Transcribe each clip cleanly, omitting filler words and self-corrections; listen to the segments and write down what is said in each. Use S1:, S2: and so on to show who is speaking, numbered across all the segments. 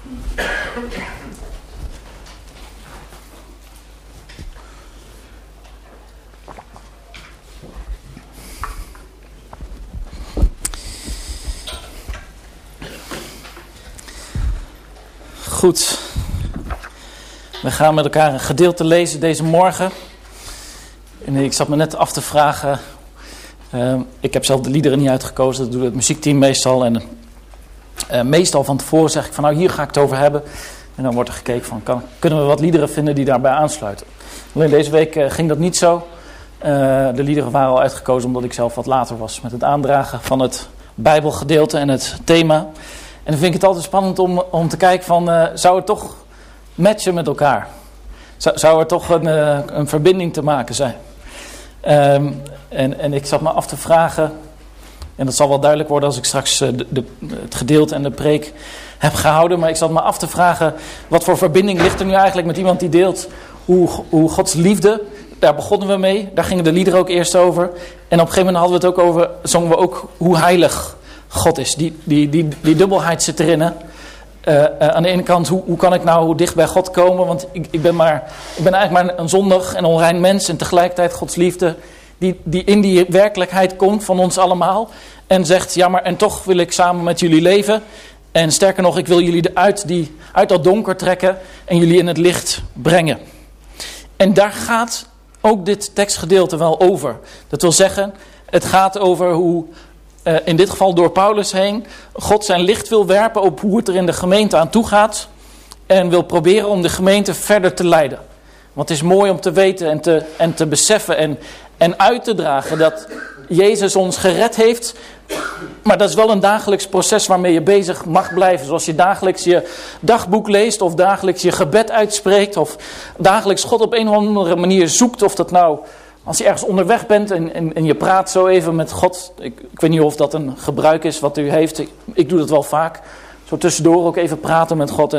S1: Goed, we gaan met elkaar een gedeelte lezen deze morgen. En ik zat me net af te vragen, ik heb zelf de liederen niet uitgekozen, dat doet het muziekteam meestal. En meestal van tevoren zeg ik van nou hier ga ik het over hebben. En dan wordt er gekeken van kunnen we wat liederen vinden die daarbij aansluiten. Alleen deze week ging dat niet zo. De liederen waren al uitgekozen omdat ik zelf wat later was met het aandragen van het Bijbelgedeelte en het thema. En dan vind ik het altijd spannend om te kijken van, zou het toch matchen met elkaar? Zou er toch een verbinding te maken zijn? En ik zat me af te vragen, en dat zal wel duidelijk worden als ik straks het gedeelte en de preek heb gehouden. Maar ik zat me af te vragen, wat voor verbinding ligt er nu eigenlijk met iemand die deelt hoe Gods liefde, daar begonnen we mee. Daar gingen de liederen ook eerst over. En op een gegeven moment hadden we het ook over, zongen we ook hoe heilig God is. Die dubbelheid zit erin. Hè? Aan de ene kant, hoe kan ik nou dicht bij God komen? Want ik ben eigenlijk maar een zondig en onrein mens. En tegelijkertijd Gods liefde die in die werkelijkheid komt van ons allemaal. En zegt, ja maar en toch wil ik samen met jullie leven. En sterker nog, ik wil jullie uit dat donker trekken en jullie in het licht brengen. En daar gaat ook dit tekstgedeelte wel over. Dat wil zeggen, het gaat over hoe, in dit geval door Paulus heen, God zijn licht wil werpen op hoe het er in de gemeente aan toe gaat. En wil proberen om de gemeente verder te leiden. Want het is mooi om te weten en te beseffen en uit te dragen dat Jezus ons gered heeft. Maar dat is wel een dagelijks proces waarmee je bezig mag blijven. Zoals je dagelijks je dagboek leest of dagelijks je gebed uitspreekt. Of dagelijks God op een of andere manier zoekt. Of dat nou als je ergens onderweg bent en je praat zo even met God. Ik weet niet of dat een gebruik is wat u heeft. Ik doe dat wel vaak. Zo tussendoor ook even praten met God.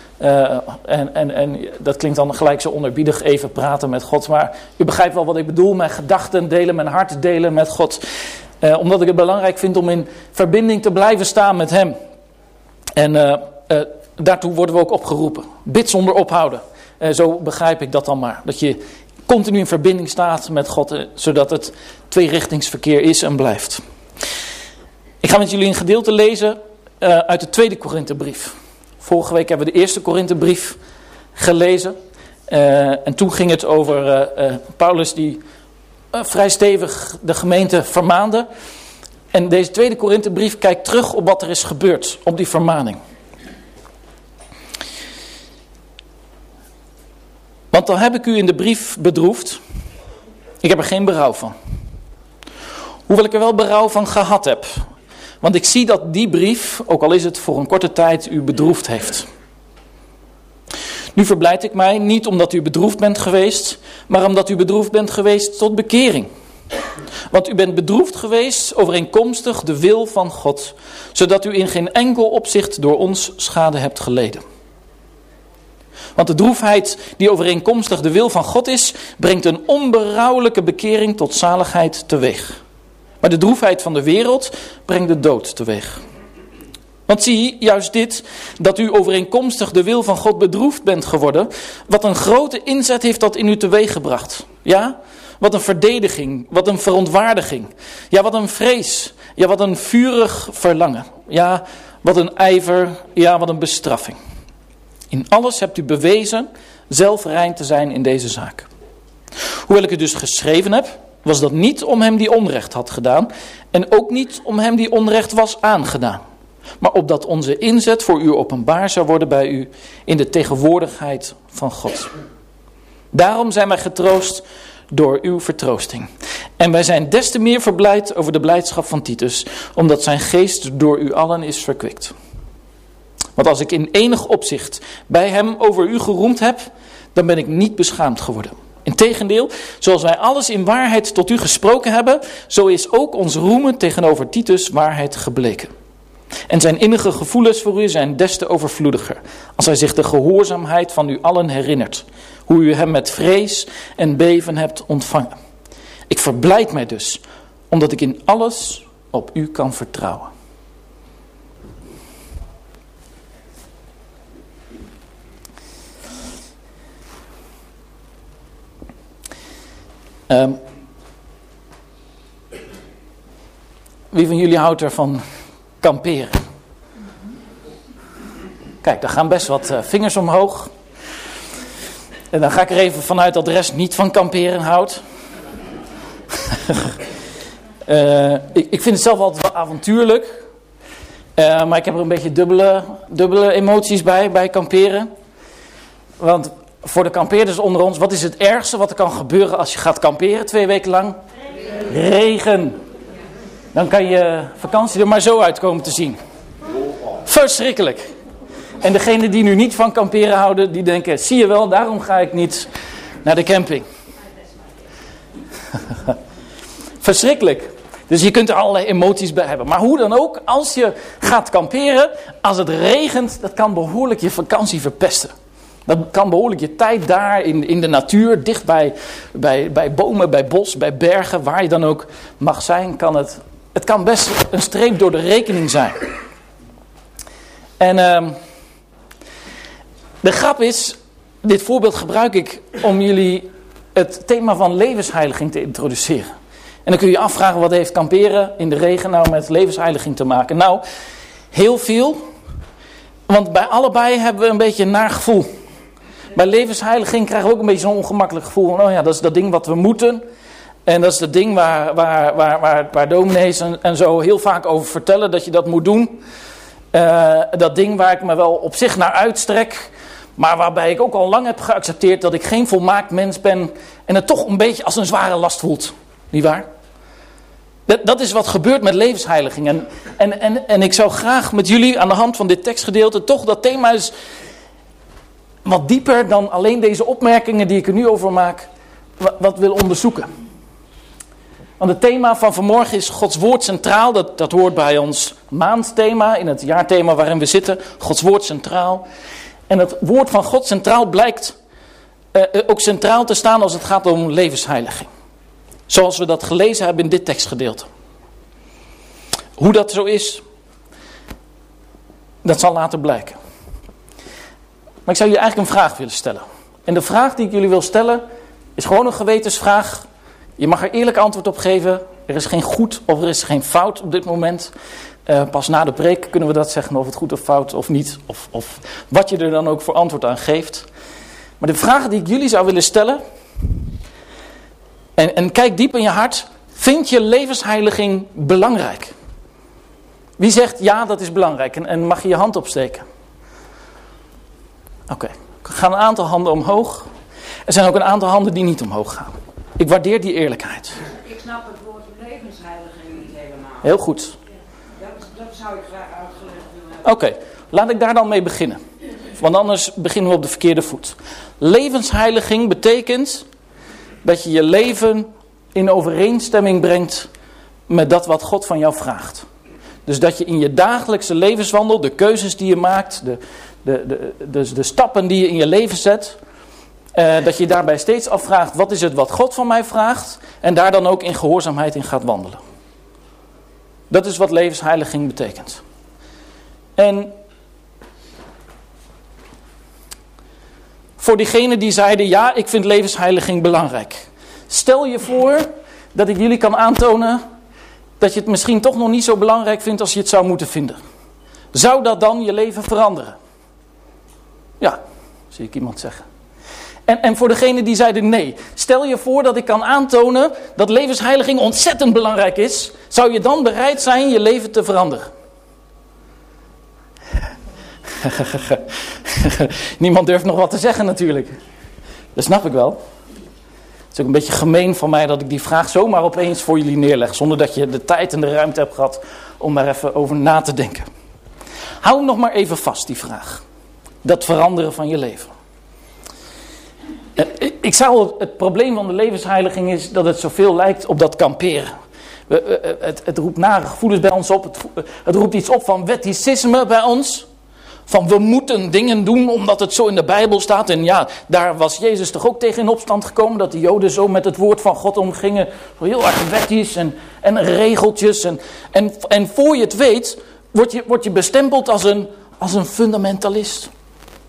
S1: En dat klinkt dan gelijk zo onerbiedig, even praten met God. Maar u begrijpt wel wat ik bedoel. Mijn gedachten delen, mijn hart delen met God. Omdat ik het belangrijk vind om in verbinding te blijven staan met hem. En daartoe worden we ook opgeroepen. Bid zonder ophouden. Zo begrijp ik dat dan maar. Dat je continu in verbinding staat met God. Zodat het tweerichtingsverkeer is en blijft. Ik ga met jullie een gedeelte lezen uit de tweede Korinthebrief. Vorige week hebben we de eerste Korinthebrief gelezen. En toen ging het over Paulus die vrij stevig de gemeente vermaande. En deze tweede Korinthebrief kijkt terug op wat er is gebeurd, op die vermaning. Want dan heb ik u in de brief bedroefd. Ik heb er geen berouw van. Hoewel ik er wel berouw van gehad heb. Want ik zie dat die brief, ook al is het voor een korte tijd, u bedroefd heeft. Nu verblijd ik mij niet omdat u bedroefd bent geweest, maar omdat u bedroefd bent geweest tot bekering. Want u bent bedroefd geweest overeenkomstig de wil van God, zodat u in geen enkel opzicht door ons schade hebt geleden. Want de droefheid die overeenkomstig de wil van God is, brengt een onberouwelijke bekering tot zaligheid teweeg. Maar de droefheid van de wereld brengt de dood teweeg. Want zie, juist dit, dat u overeenkomstig de wil van God bedroefd bent geworden, wat een grote inzet heeft dat in u teweeggebracht. Ja, wat een verdediging, wat een verontwaardiging. Ja, wat een vrees. Ja, wat een vurig verlangen. Ja, wat een ijver. Ja, wat een bestraffing. In alles hebt u bewezen zelf rein te zijn in deze zaak. Hoewel ik het dus geschreven heb, was dat niet om hem die onrecht had gedaan en ook niet om hem die onrecht was aangedaan. Maar opdat onze inzet voor u openbaar zou worden bij u in de tegenwoordigheid van God. Daarom zijn wij getroost door uw vertroosting. En wij zijn des te meer verblijd over de blijdschap van Titus, omdat zijn geest door u allen is verkwikt. Want als ik in enig opzicht bij hem over u geroemd heb, dan ben ik niet beschaamd geworden. Integendeel, zoals wij alles in waarheid tot u gesproken hebben, zo is ook ons roemen tegenover Titus waarheid gebleken. En zijn innige gevoelens voor u zijn des te overvloediger, als hij zich de gehoorzaamheid van u allen herinnert, hoe u hem met vrees en beven hebt ontvangen. Ik verblijd mij dus, omdat ik in alles op u kan vertrouwen. Wie van jullie houdt er van kamperen? Kijk, daar gaan best wat vingers omhoog. En dan ga ik er even vanuit dat de rest niet van kamperen houdt. Ik vind het zelf altijd wel avontuurlijk. Maar ik heb er een beetje dubbele emoties bij kamperen. Want voor de kampeerders onder ons, wat is het ergste wat er kan gebeuren als je gaat kamperen 2 weken lang? Regen. Dan kan je vakantie er maar zo uit komen te zien. Verschrikkelijk. En degenen die nu niet van kamperen houden, die denken, zie je wel, daarom ga ik niet naar de camping. Verschrikkelijk. Dus je kunt er allerlei emoties bij hebben. Maar hoe dan ook, als je gaat kamperen, als het regent, dat kan behoorlijk je vakantie verpesten. Dat kan behoorlijk je tijd daar in de natuur, dicht bij bomen, bij bos, bij bergen, waar je dan ook mag zijn, kan het kan best een streep door de rekening zijn. En de grap is, dit voorbeeld gebruik ik om jullie het thema van levensheiliging te introduceren. En dan kun je je afvragen, wat heeft kamperen in de regen nou met levensheiliging te maken? Nou, heel veel. Want bij allebei hebben we een beetje een naar gevoel. Bij levensheiliging krijgen we ook een beetje zo'n ongemakkelijk gevoel. Van, oh ja, dat is dat ding wat we moeten. En dat is dat ding waar dominees en zo heel vaak over vertellen dat je dat moet doen. Dat ding waar ik me wel op zich naar uitstrek. Maar waarbij ik ook al lang heb geaccepteerd dat ik geen volmaakt mens ben. En het toch een beetje als een zware last voelt. Niet waar? Dat is wat gebeurt met levensheiliging. En ik zou graag met jullie aan de hand van dit tekstgedeelte toch dat thema is wat dieper dan alleen deze opmerkingen die ik er nu over maak, wat wil onderzoeken. Want het thema van vanmorgen is Gods woord centraal. Dat hoort bij ons maandthema, in het jaarthema waarin we zitten. Gods woord centraal. En het woord van God centraal blijkt ook centraal te staan als het gaat om levensheiliging. Zoals we dat gelezen hebben in dit tekstgedeelte. Hoe dat zo is, dat zal later blijken. Maar ik zou jullie eigenlijk een vraag willen stellen. En de vraag die ik jullie wil stellen is gewoon een gewetensvraag. Je mag er eerlijk antwoord op geven. Er is geen goed of er is geen fout op dit moment. Pas na de preek kunnen we dat zeggen, of het goed of fout of niet. Of wat je er dan ook voor antwoord aan geeft. Maar de vraag die ik jullie zou willen stellen. En kijk diep in je hart. Vind je levensheiliging belangrijk? Wie zegt ja, dat is belangrijk? En mag je je hand opsteken? Oké. Er gaan een aantal handen omhoog. Er zijn ook een aantal handen die niet omhoog gaan. Ik waardeer die eerlijkheid.
S2: Ik snap het woord levensheiliging niet helemaal.
S1: Heel goed.
S2: Dat zou ik graag uitgelegd willen.
S1: Oké, laat ik daar dan mee beginnen. Want anders beginnen we op de verkeerde voet. Levensheiliging betekent dat je je leven in overeenstemming brengt met dat wat God van jou vraagt. Dus dat je in je dagelijkse levenswandel, de keuzes die je maakt, de stappen die je in je leven zet, dat je daarbij steeds afvraagt, wat is het wat God van mij vraagt? En daar dan ook in gehoorzaamheid in gaat wandelen. Dat is wat levensheiliging betekent. En voor diegenen die zeiden, ja, ik vind levensheiliging belangrijk. Stel je voor dat ik jullie kan aantonen dat je het misschien toch nog niet zo belangrijk vindt als je het zou moeten vinden. Zou dat dan je leven veranderen? Ja, zie ik iemand zeggen. En voor degenen die zeiden nee, stel je voor dat ik kan aantonen dat levensheiliging ontzettend belangrijk is. Zou je dan bereid zijn je leven te veranderen? Niemand durft nog wat te zeggen natuurlijk. Dat snap ik wel. Het is ook een beetje gemeen van mij dat ik die vraag zomaar opeens voor jullie neerleg. Zonder dat je de tijd en de ruimte hebt gehad om daar even over na te denken. Hou hem nog maar even vast, die vraag. Dat veranderen van je leven. Het probleem van de levensheiliging is dat het zoveel lijkt op dat kamperen. Het roept nare gevoelens bij ons op. Het roept iets op van wetticisme bij ons. Van we moeten dingen doen omdat het zo in de Bijbel staat. En ja, daar was Jezus toch ook tegen in opstand gekomen. Dat de Joden zo met het woord van God omgingen. Heel erg wetties en regeltjes. En voor je het weet, word je bestempeld als een fundamentalist.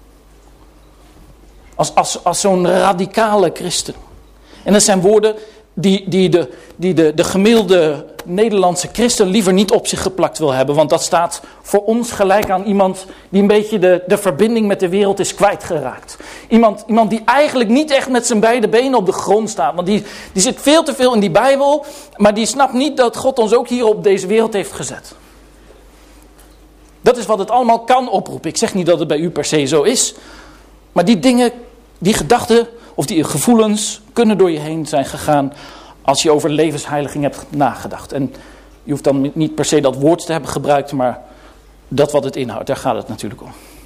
S1: Als zo'n radicale christen. En dat zijn woorden die de gemiddelde Nederlandse christen liever niet op zich geplakt wil hebben. Want dat staat voor ons gelijk aan iemand die een beetje de verbinding met de wereld is kwijtgeraakt. Iemand die eigenlijk niet echt met zijn beide benen op de grond staat. Want die zit veel te veel in die Bijbel, maar die snapt niet dat God ons ook hier op deze wereld heeft gezet. Dat is wat het allemaal kan oproepen. Ik zeg niet dat het bij u per se zo is. Maar die dingen, die gedachten of die gevoelens kunnen door je heen zijn gegaan als je over levensheiliging hebt nagedacht. En je hoeft dan niet per se dat woord te hebben gebruikt, maar dat wat het inhoudt. Daar gaat het natuurlijk om.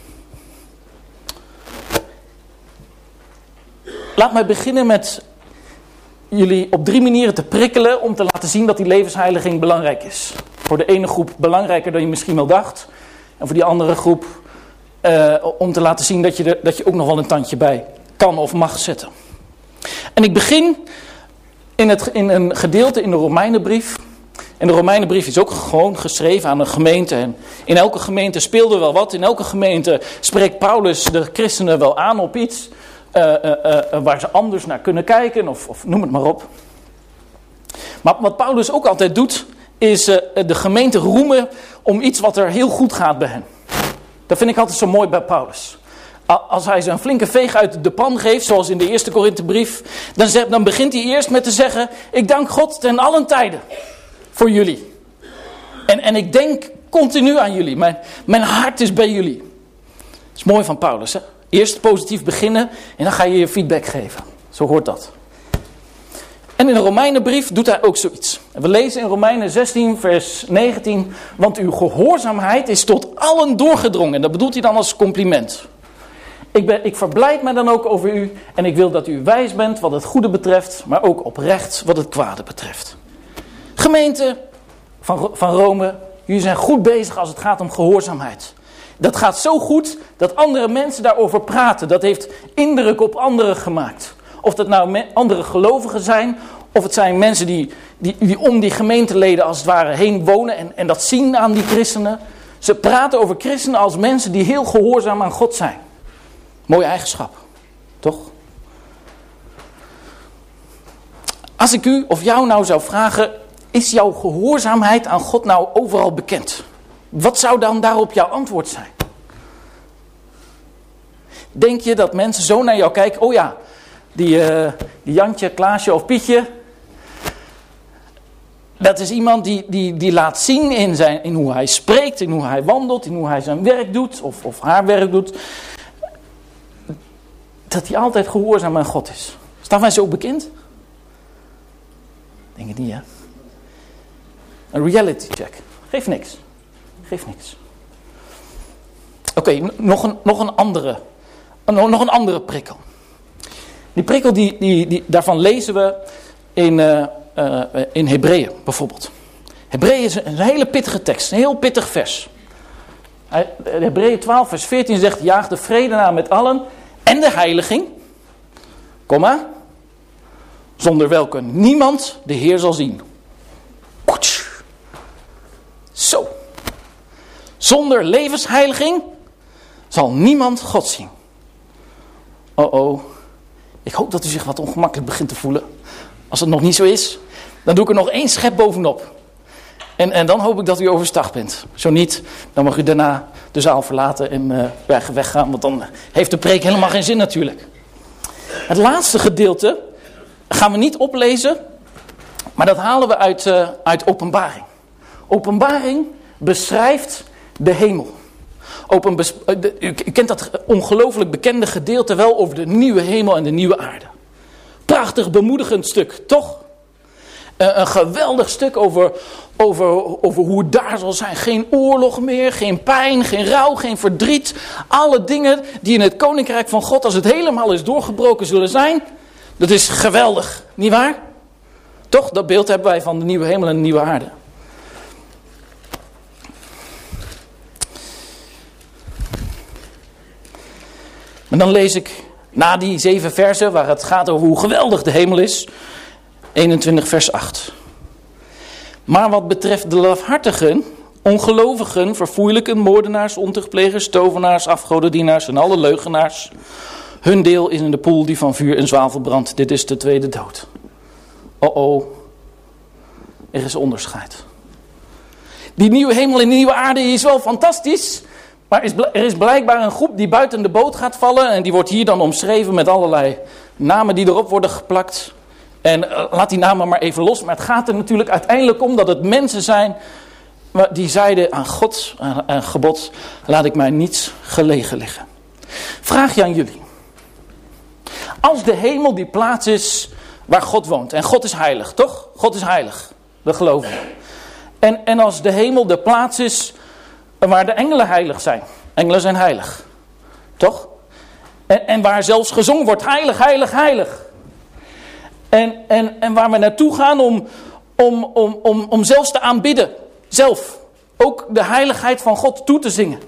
S1: Laat mij beginnen met jullie op 3 manieren te prikkelen om te laten zien dat die levensheiliging belangrijk is. Voor de ene groep belangrijker dan je misschien wel dacht. En voor die andere groep om te laten zien dat je ook nog wel een tandje bij kan of mag zetten. En ik begin in een gedeelte in de Romeinenbrief. En de Romeinenbrief is ook gewoon geschreven aan een gemeente. En in elke gemeente speelde wel wat. In elke gemeente spreekt Paulus de christenen wel aan op iets waar ze anders naar kunnen kijken of noem het maar op. Maar wat Paulus ook altijd doet, is de gemeente roemen om iets wat er heel goed gaat bij hen. Dat vind ik altijd zo mooi bij Paulus. Als hij ze een flinke veeg uit de pan geeft, zoals in de eerste Korinthebrief, dan begint hij eerst met te zeggen: ik dank God ten allen tijden voor jullie. En ik denk continu aan jullie. Mijn hart is bij jullie. Dat is mooi van Paulus, hè? Eerst positief beginnen en dan ga je je feedback geven. Zo hoort dat. En in de Romeinenbrief doet hij ook zoiets. En we lezen in Romeinen 16 vers 19. Want uw gehoorzaamheid is tot allen doorgedrongen. En dat bedoelt hij dan als compliment. Ik verblijd mij dan ook over u. En ik wil dat u wijs bent wat het goede betreft. Maar ook oprecht wat het kwade betreft. Gemeente van Rome. Jullie zijn goed bezig als het gaat om gehoorzaamheid. Dat gaat zo goed dat andere mensen daarover praten. Dat heeft indruk op anderen gemaakt. Of dat nou andere gelovigen zijn. Of het zijn mensen die om die gemeenteleden als het ware heen wonen. En dat zien aan die christenen. Ze praten over christenen als mensen die heel gehoorzaam aan God zijn. Mooie eigenschap. Toch? Als ik u of jou nou zou vragen: is jouw gehoorzaamheid aan God nou overal bekend? Wat zou dan daarop jouw antwoord zijn? Denk je dat mensen zo naar jou kijken? Oh ja, die Jantje, Klaasje of Pietje. Dat is iemand die laat zien in hoe hij spreekt, in hoe hij wandelt, in hoe hij zijn werk doet of haar werk doet. Dat hij altijd gehoorzaam aan God is. Staan wij zo bekend? Denk het niet, hè? Een reality check. Geeft niks. Oké, nog een andere prikkel. Die prikkel daarvan lezen we in Hebreeën bijvoorbeeld. Hebreeën is een hele pittige tekst, een heel pittig vers. Hebreeën 12 vers 14 zegt: jaag de vrede na met allen en de heiliging, zonder welke niemand de Heer zal zien. Zo. Zonder levensheiliging zal niemand God zien. Ik hoop dat u zich wat ongemakkelijk begint te voelen. Als het nog niet zo is, dan doe ik er nog 1 schep bovenop. En dan hoop ik dat u overstag bent. Zo niet, dan mag u daarna de zaal verlaten en weggaan. Want dan heeft de preek helemaal geen zin natuurlijk. Het laatste gedeelte gaan we niet oplezen. Maar dat halen we uit Openbaring. Openbaring beschrijft de hemel. U kent dat ongelooflijk bekende gedeelte wel over de nieuwe hemel en de nieuwe aarde. Prachtig bemoedigend stuk, toch? Een geweldig stuk over hoe het daar zal zijn. Geen oorlog meer, geen pijn, geen rouw, geen verdriet. Alle dingen die in het koninkrijk van God, als het helemaal is doorgebroken, zullen zijn. Dat is geweldig, nietwaar? Toch, dat beeld hebben wij van de nieuwe hemel en de nieuwe aarde. En dan lees ik na die 7 versen waar het gaat over hoe geweldig de hemel is. 21 vers 8. Maar wat betreft de lafhartigen, ongelovigen, verfoeilijken, moordenaars, ontuchtplegers, tovenaars, afgodendienaars en alle leugenaars. Hun deel is in de poel die van vuur en zwavel brandt. Dit is de tweede dood. er is onderscheid. Die nieuwe hemel en die nieuwe aarde is wel fantastisch. Maar er is blijkbaar een groep die buiten de boot gaat vallen. En die wordt hier dan omschreven met allerlei namen die erop worden geplakt. En laat die namen maar even los. Maar het gaat er natuurlijk uiteindelijk om dat het mensen zijn die zeiden aan God, aan gebod, laat ik mij niets gelegen liggen. Vraag je aan jullie. Als de hemel die plaats is waar God woont. En God is heilig, toch? God is heilig. We geloven. En als de hemel de plaats is waar de engelen heilig zijn. Engelen zijn heilig. Toch? En waar zelfs gezongen wordt, heilig, heilig, heilig. En waar we naartoe gaan om zelfs te aanbidden. Zelf. Ook de heiligheid van God toe te zingen.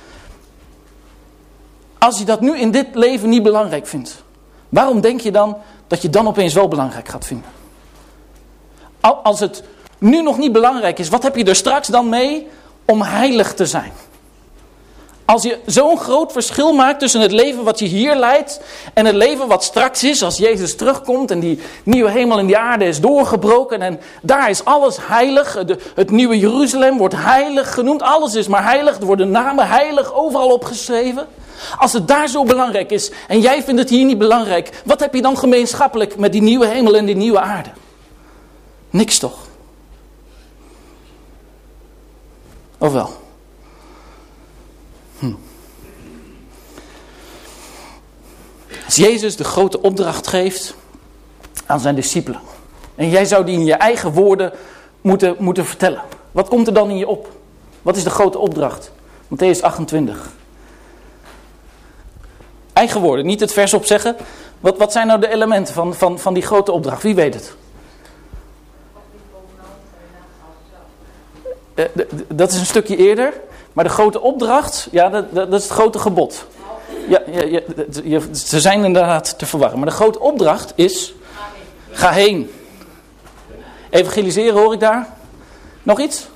S1: Als je dat nu in dit leven niet belangrijk vindt. Waarom denk je dan dat je dan opeens wel belangrijk gaat vinden? Als het nu nog niet belangrijk is, wat heb je er straks dan mee om heilig te zijn? Als je zo'n groot verschil maakt tussen het leven wat je hier leidt en het leven wat straks is als Jezus terugkomt en die nieuwe hemel en die aarde is doorgebroken en daar is alles heilig. Het nieuwe Jeruzalem wordt heilig genoemd, alles is maar heilig, er worden namen heilig overal opgeschreven. Als het daar zo belangrijk is en jij vindt het hier niet belangrijk, wat heb je dan gemeenschappelijk met die nieuwe hemel en die nieuwe aarde? Niks toch? Of wel? Als Jezus de grote opdracht geeft aan zijn discipelen. En jij zou die in je eigen woorden moeten vertellen. Wat komt er dan in je op? Wat is de grote opdracht? Mattheüs 28. Eigen woorden, niet het vers opzeggen. Wat zijn nou de elementen van die grote opdracht? Wie weet het? Dat is een stukje eerder. Maar de grote opdracht, ja, dat is het grote gebod. Ja, ze zijn inderdaad te verwarren. Maar de grote opdracht is, ga heen. Evangeliseren hoor ik daar. Nog iets?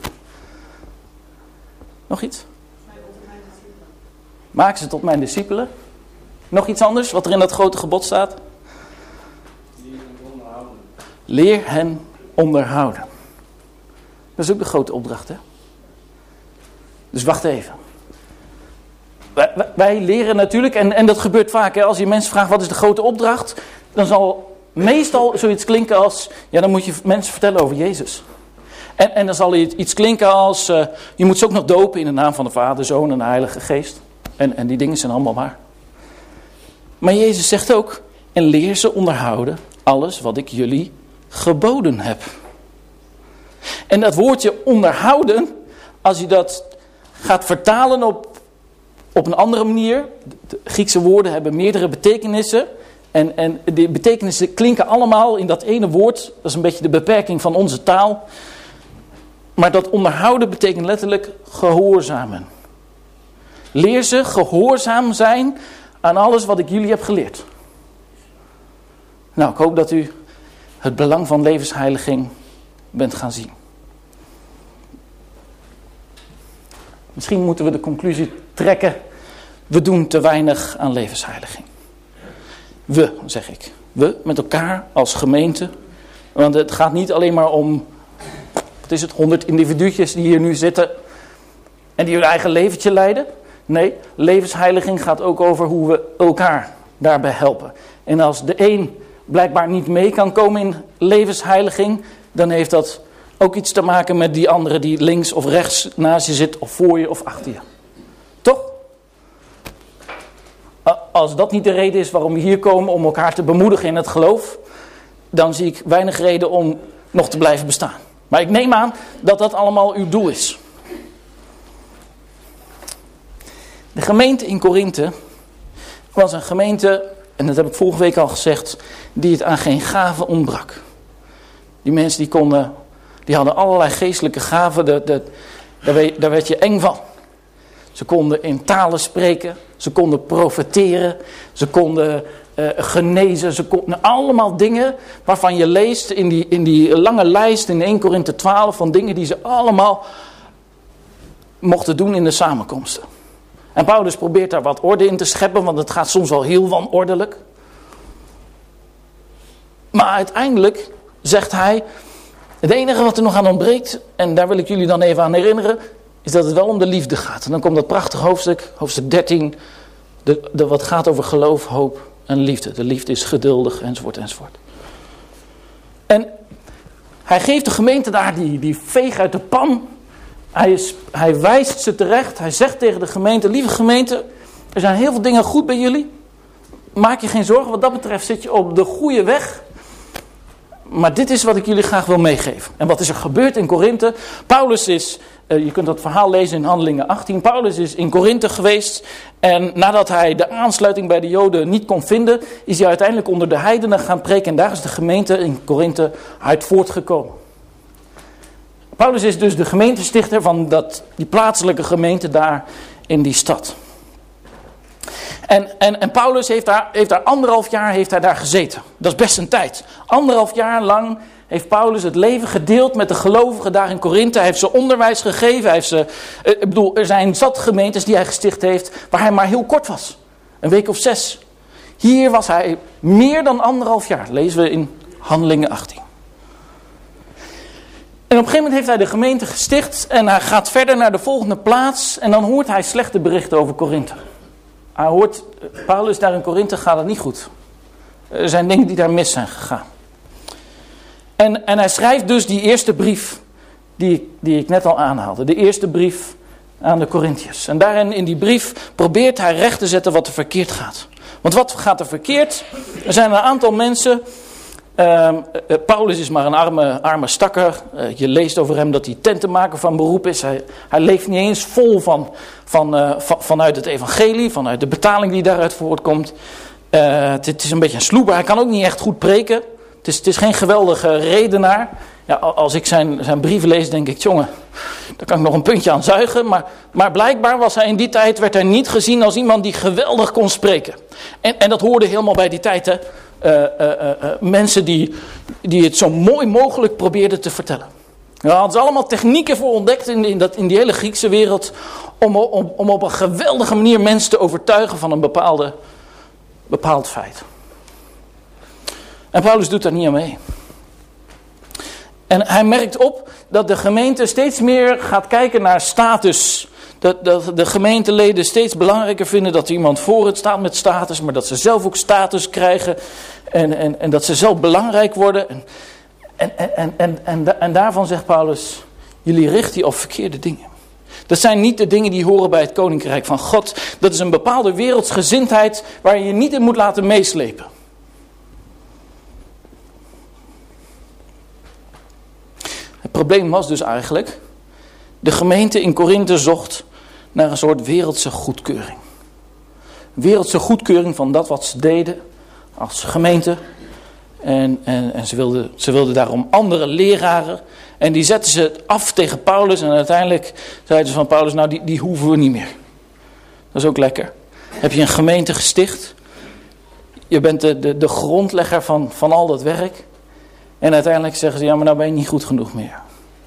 S1: Nog iets? Maak ze tot mijn discipelen. Nog iets anders wat er in dat grote gebod staat? Leer hen onderhouden. Dat is ook de grote opdracht, hè? Dus wacht even. Wij leren natuurlijk, en dat gebeurt vaak, hè, als je mensen vraagt wat is de grote opdracht, dan zal meestal zoiets klinken als, ja, dan moet je mensen vertellen over Jezus. En dan zal iets klinken als, je moet ze ook nog dopen in de naam van de Vader, Zoon en de Heilige Geest. En die dingen zijn allemaal waar. Maar Jezus zegt ook, en leer ze onderhouden alles wat ik jullie geboden heb. En dat woordje onderhouden, als je dat gaat vertalen op een andere manier. De Griekse woorden hebben meerdere betekenissen. En die betekenissen klinken allemaal in dat ene woord. Dat is een beetje de beperking van onze taal. Maar dat onderhouden betekent letterlijk gehoorzamen. Leer ze gehoorzaam zijn aan alles wat ik jullie heb geleerd. Nou, ik hoop dat u het belang van levensheiliging bent gaan zien. Misschien moeten we de conclusie trekken. We doen te weinig aan levensheiliging. We, zeg ik. We met elkaar als gemeente. Want het gaat niet alleen maar om, 100 individuutjes die hier nu zitten. En die hun eigen leventje leiden. Nee, levensheiliging gaat ook over hoe we elkaar daarbij helpen. En als de een blijkbaar niet mee kan komen in levensheiliging, dan heeft dat ook iets te maken met die andere die links of rechts naast je zit, of voor je of achter je. Toch? Als dat niet de reden is waarom we hier komen om elkaar te bemoedigen in het geloof, dan zie ik weinig reden om nog te blijven bestaan. Maar ik neem aan dat dat allemaal uw doel is. De gemeente in Korinthe was een gemeente, en dat heb ik vorige week al gezegd, die het aan geen gaven ontbrak. Die mensen die hadden allerlei geestelijke gaven, daar werd je eng van. Ze konden in talen spreken, ze konden profeteren, ze konden genezen, ze konden allemaal dingen waarvan je leest in die lange lijst in 1 Korinthe 12 van dingen die ze allemaal mochten doen in de samenkomsten. En Paulus probeert daar wat orde in te scheppen, want het gaat soms wel heel wanordelijk. Maar uiteindelijk zegt hij, het enige wat er nog aan ontbreekt, en daar wil ik jullie dan even aan herinneren, is dat het wel om de liefde gaat. En dan komt dat prachtige hoofdstuk 13, wat gaat over geloof, hoop en liefde. De liefde is geduldig, enzovoort, enzovoort. En hij geeft de gemeente daar die veeg uit de pan. Hij wijst ze terecht. Hij zegt tegen de gemeente, lieve gemeente, er zijn heel veel dingen goed bij jullie. Maak je geen zorgen, wat dat betreft zit je op de goede weg. Maar dit is wat ik jullie graag wil meegeven. En wat is er gebeurd in Korinthe? Paulus is, je kunt dat verhaal lezen in Handelingen 18. Paulus is in Korinthe geweest. En nadat hij de aansluiting bij de Joden niet kon vinden, is hij uiteindelijk onder de heidenen gaan preken. En daar is de gemeente in Korinthe uit voortgekomen. Paulus is dus de gemeentestichter van die plaatselijke gemeente daar in die stad. En Paulus heeft daar 1,5 jaar daar gezeten. Dat is best een tijd. 1,5 jaar lang heeft Paulus het leven gedeeld met de gelovigen daar in Korinthe. Hij heeft ze onderwijs gegeven. Er zijn zat gemeentes die hij gesticht heeft waar hij maar heel kort was. Een week of 6. Hier was hij meer dan 1,5 jaar. Lezen we in Handelingen 18. En op een gegeven moment heeft hij de gemeente gesticht. En hij gaat verder naar de volgende plaats. En dan hoort hij slechte berichten over Korinthe. Hij hoort, Paulus daar in Korinthe gaat het niet goed. Er zijn dingen die daar mis zijn gegaan. En hij schrijft dus die eerste brief die ik net al aanhaalde. De eerste brief aan de Korinthiërs. En daarin in die brief probeert hij recht te zetten wat er verkeerd gaat. Want wat gaat er verkeerd? Er zijn een aantal mensen. Paulus is maar een arme stakker. Je leest over hem dat hij tentenmaker van beroep is. Hij leeft niet eens vol vanuit het evangelie, vanuit de betaling die daaruit voortkomt. Het is een beetje een sloeber. Hij kan ook niet echt goed preken. Het is geen geweldige redenaar. Ja, als ik zijn brieven lees, denk ik, jongen, daar kan ik nog een puntje aan zuigen. Maar blijkbaar werd hij niet gezien als iemand die geweldig kon spreken. En dat hoorde helemaal bij die tijd, hè. Mensen die het zo mooi mogelijk probeerden te vertellen. Daar hadden ze allemaal technieken voor ontdekt in die hele Griekse wereld. Om op een geweldige manier mensen te overtuigen van een bepaald feit. En Paulus doet daar niet aan mee. En hij merkt op dat de gemeente steeds meer gaat kijken naar status. Dat de gemeenteleden steeds belangrijker vinden dat er iemand voor het staat met status. Maar dat ze zelf ook status krijgen. En dat ze zelf belangrijk worden. En daarvan zegt Paulus, jullie richten je op verkeerde dingen. Dat zijn niet de dingen die horen bij het koninkrijk van God. Dat is een bepaalde wereldsgezindheid waar je je niet in moet laten meeslepen. Het probleem was dus eigenlijk, de gemeente in Korinthe zocht naar een soort wereldse goedkeuring. Wereldse goedkeuring van dat wat ze deden als gemeente. En ze wilden daarom andere leraren. En die zetten ze af tegen Paulus. En uiteindelijk zeiden ze van Paulus, nou die hoeven we niet meer. Dat is ook lekker. Heb je een gemeente gesticht. Je bent de grondlegger van al dat werk. En uiteindelijk zeggen ze, ja, maar nou ben je niet goed genoeg meer.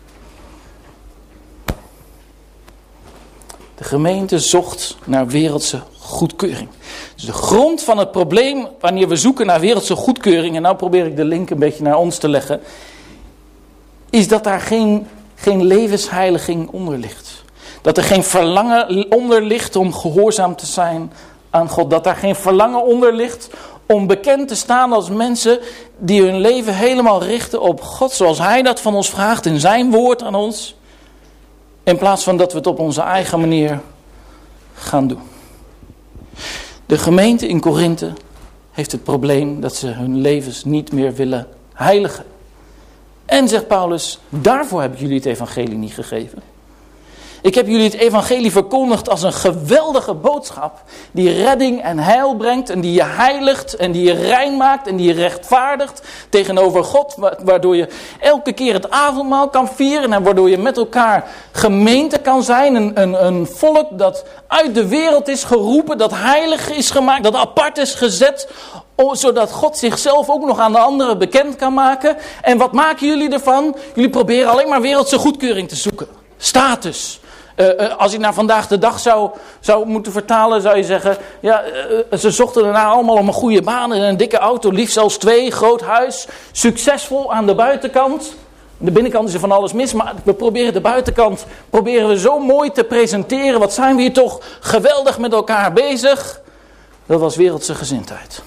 S1: De gemeente zocht naar wereldse goedkeuring. Dus de grond van het probleem, wanneer we zoeken naar wereldse goedkeuring, en nou probeer ik de link een beetje naar ons te leggen, is dat daar geen levensheiliging onder ligt. Dat er geen verlangen onder ligt om gehoorzaam te zijn aan God. Dat daar geen verlangen onder ligt om bekend te staan als mensen die hun leven helemaal richten op God, zoals Hij dat van ons vraagt in zijn woord aan ons. In plaats van dat we het op onze eigen manier gaan doen. De gemeente in Korinthe heeft het probleem dat ze hun levens niet meer willen heiligen. En zegt Paulus, daarvoor heb ik jullie het evangelie niet gegeven. Ik heb jullie het evangelie verkondigd als een geweldige boodschap die redding en heil brengt en die je heiligt en die je rein maakt en die je rechtvaardigt tegenover God, waardoor je elke keer het avondmaal kan vieren en waardoor je met elkaar gemeente kan zijn, een volk dat uit de wereld is geroepen, dat heilig is gemaakt, dat apart is gezet, zodat God zichzelf ook nog aan de anderen bekend kan maken. En wat maken jullie ervan? Jullie proberen alleen maar wereldse goedkeuring te zoeken. Status. Als je naar vandaag de dag zou moeten vertalen, zou je zeggen... Ja, ze zochten daarna allemaal om een goede baan en een dikke auto. Liefst zelfs 2, groot huis. Succesvol aan de buitenkant. Aan de binnenkant is er van alles mis, maar we proberen de buitenkant zo mooi te presenteren. Wat zijn we hier toch geweldig met elkaar bezig. Dat was wereldse gezindheid.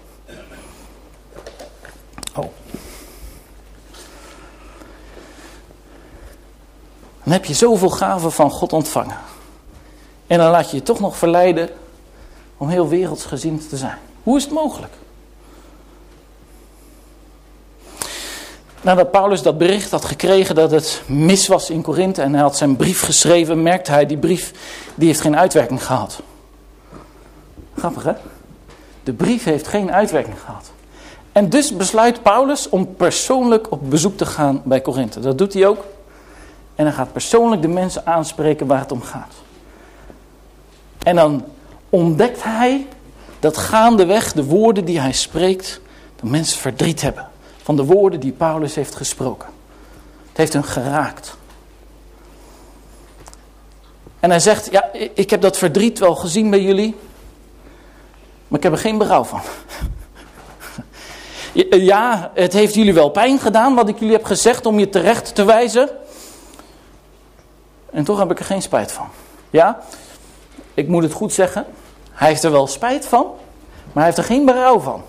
S1: Oh. Dan heb je zoveel gaven van God ontvangen. En dan laat je je toch nog verleiden om heel wereldsgezind te zijn. Hoe is het mogelijk? Nadat Paulus dat bericht had gekregen dat het mis was in Korinthe en hij had zijn brief geschreven, merkte hij, die brief die heeft geen uitwerking gehad. Grappig, hè? De brief heeft geen uitwerking gehad. En dus besluit Paulus om persoonlijk op bezoek te gaan bij Korinthe. Dat doet hij ook. En hij gaat persoonlijk de mensen aanspreken waar het om gaat. En dan ontdekt hij dat gaandeweg de woorden die hij spreekt, dat mensen verdriet hebben. Van de woorden die Paulus heeft gesproken. Het heeft hem geraakt. En hij zegt, ja, ik heb dat verdriet wel gezien bij jullie. Maar ik heb er geen berouw van. Ja, het heeft jullie wel pijn gedaan wat ik jullie heb gezegd om je terecht te wijzen. En toch heb ik er geen spijt van. Ja, ik moet het goed zeggen. Hij heeft er wel spijt van, maar hij heeft er geen berouw van.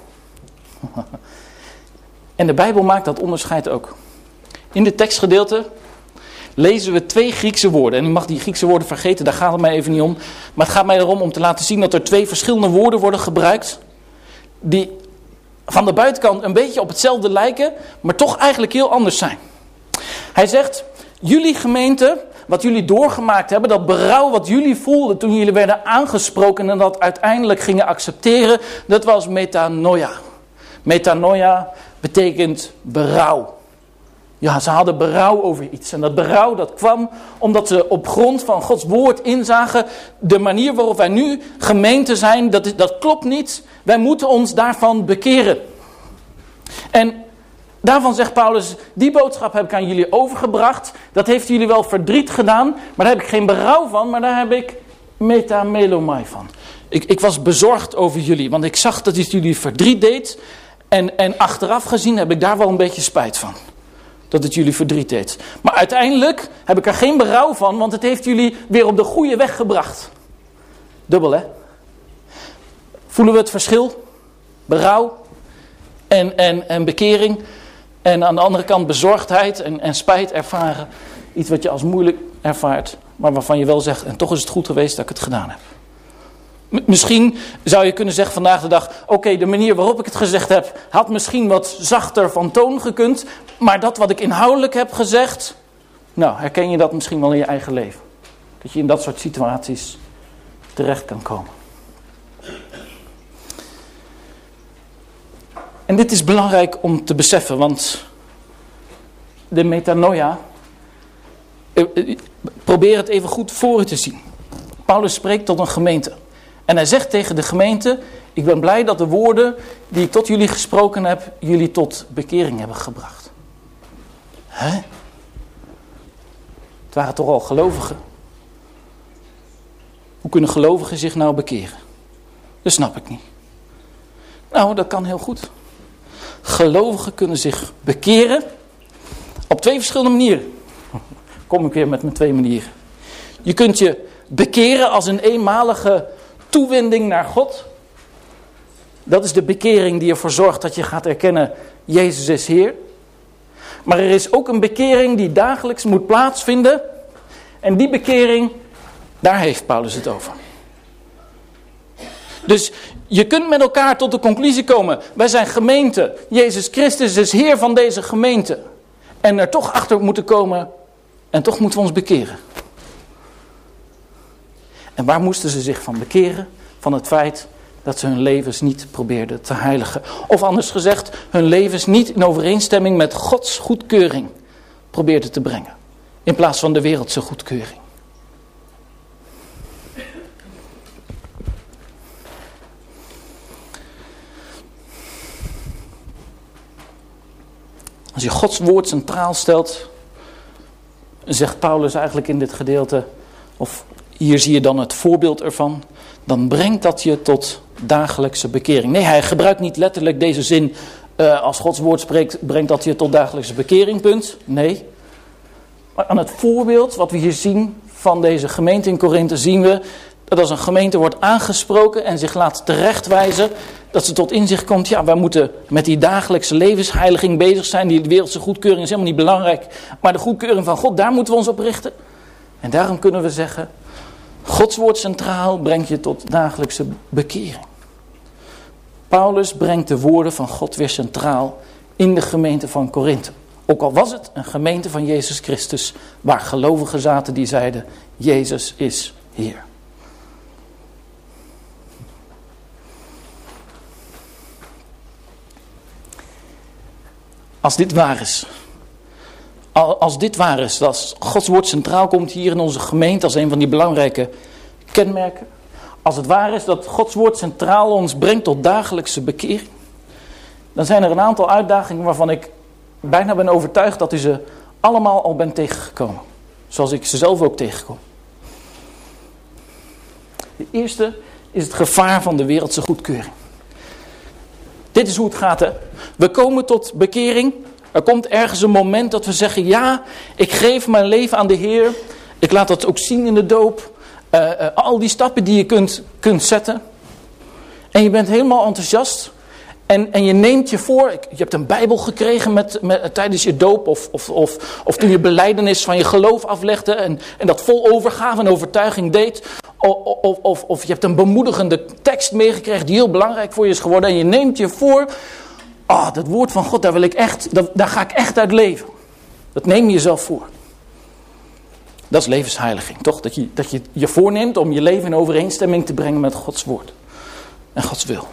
S1: En de Bijbel maakt dat onderscheid ook. In dit tekstgedeelte lezen we 2 Griekse woorden. En u mag die Griekse woorden vergeten, daar gaat het mij even niet om. Maar het gaat mij erom om te laten zien dat er 2 verschillende woorden worden gebruikt. Die van de buitenkant een beetje op hetzelfde lijken, maar toch eigenlijk heel anders zijn. Hij zegt, jullie gemeente, wat jullie doorgemaakt hebben, dat berouw wat jullie voelden toen jullie werden aangesproken en dat uiteindelijk gingen accepteren, dat was metanoia. Metanoia betekent berouw. Ja, ze hadden berouw over iets. En dat berouw dat kwam omdat ze op grond van Gods woord inzagen, de manier waarop wij nu gemeente zijn, dat klopt niet. Wij moeten ons daarvan bekeren. En daarvan zegt Paulus, die boodschap heb ik aan jullie overgebracht. Dat heeft jullie wel verdriet gedaan, maar daar heb ik geen berouw van, maar daar heb ik metamelomai van. Ik was bezorgd over jullie, want ik zag dat het jullie verdriet deed. En achteraf gezien heb ik daar wel een beetje spijt van. Dat het jullie verdriet deed. Maar uiteindelijk heb ik er geen berouw van, want het heeft jullie weer op de goede weg gebracht. Dubbel, hè? Voelen we het verschil? Berouw en bekering. En aan de andere kant bezorgdheid en spijt ervaren. Iets wat je als moeilijk ervaart, maar waarvan je wel zegt, en toch is het goed geweest dat ik het gedaan heb. Misschien zou je kunnen zeggen vandaag de dag, oké, de manier waarop ik het gezegd heb, had misschien wat zachter van toon gekund. Maar dat wat ik inhoudelijk heb gezegd, nou, herken je dat misschien wel in je eigen leven. Dat je in dat soort situaties terecht kan komen. En dit is belangrijk om te beseffen, want de metanoia, probeer het even goed voor je te zien. Paulus spreekt tot een gemeente. En hij zegt tegen de gemeente, ik ben blij dat de woorden die ik tot jullie gesproken heb, jullie tot bekering hebben gebracht. Hè? Het waren toch al gelovigen? Hoe kunnen gelovigen zich nou bekeren? Dat snap ik niet. Nou, dat kan heel goed. Gelovigen kunnen zich bekeren op 2 verschillende manieren. Kom ik weer met mijn 2 manieren. Je kunt je bekeren als een eenmalige toewending naar God. Dat is de bekering die ervoor zorgt dat je gaat erkennen, Jezus is Heer. Maar er is ook een bekering die dagelijks moet plaatsvinden. En die bekering, daar heeft Paulus het over. Dus je kunt met elkaar tot de conclusie komen, wij zijn gemeente. Jezus Christus is Heer van deze gemeente. En er toch achter moeten komen, en toch moeten we ons bekeren. En waar moesten ze zich van bekeren? Van het feit dat ze hun levens niet probeerden te heiligen. Of anders gezegd, hun levens niet in overeenstemming met Gods goedkeuring probeerden te brengen. In plaats van de wereldse goedkeuring. Als je Gods woord centraal stelt, zegt Paulus eigenlijk in dit gedeelte, of hier zie je dan het voorbeeld ervan, dan brengt dat je tot dagelijkse bekering. Nee, hij gebruikt niet letterlijk deze zin, als Gods woord spreekt, brengt dat je tot dagelijkse bekering, punt. Nee. Maar aan het voorbeeld wat we hier zien van deze gemeente in Korinthe zien we dat als een gemeente wordt aangesproken en zich laat terechtwijzen, dat ze tot inzicht komt, ja, wij moeten met die dagelijkse levensheiliging bezig zijn. Die wereldse goedkeuring is helemaal niet belangrijk, maar de goedkeuring van God, daar moeten we ons op richten. En daarom kunnen we zeggen, Gods woord centraal brengt je tot dagelijkse bekering. Paulus brengt de woorden van God weer centraal in de gemeente van Korinthe. Ook al was het een gemeente van Jezus Christus, waar gelovigen zaten die zeiden, Jezus is Heer. Als dit waar is, dat Gods woord centraal komt hier in onze gemeente als een van die belangrijke kenmerken. Als het waar is dat Gods woord centraal ons brengt tot dagelijkse bekering, dan zijn er een aantal uitdagingen waarvan ik bijna ben overtuigd dat u ze allemaal al bent tegengekomen. Zoals ik ze zelf ook tegenkom. De eerste is het gevaar van de wereldse goedkeuring. Dit is hoe het gaat, hè. We komen tot bekering. Er komt ergens een moment dat we zeggen, ja, ik geef mijn leven aan de Heer. Ik laat dat ook zien in de doop. Al die stappen die je kunt zetten. En je bent helemaal enthousiast. En je neemt je voor, je hebt een Bijbel gekregen tijdens je doop of toen je belijdenis van je geloof aflegde en dat vol overgave en overtuiging deed. Of je hebt een bemoedigende tekst meegekregen die heel belangrijk voor je is geworden. En je neemt je voor, dat woord van God, daar ga ik echt uit leven. Dat neem je jezelf voor. Dat is levensheiliging, toch? Dat je je voorneemt om je leven in overeenstemming te brengen met Gods woord. En Gods wil.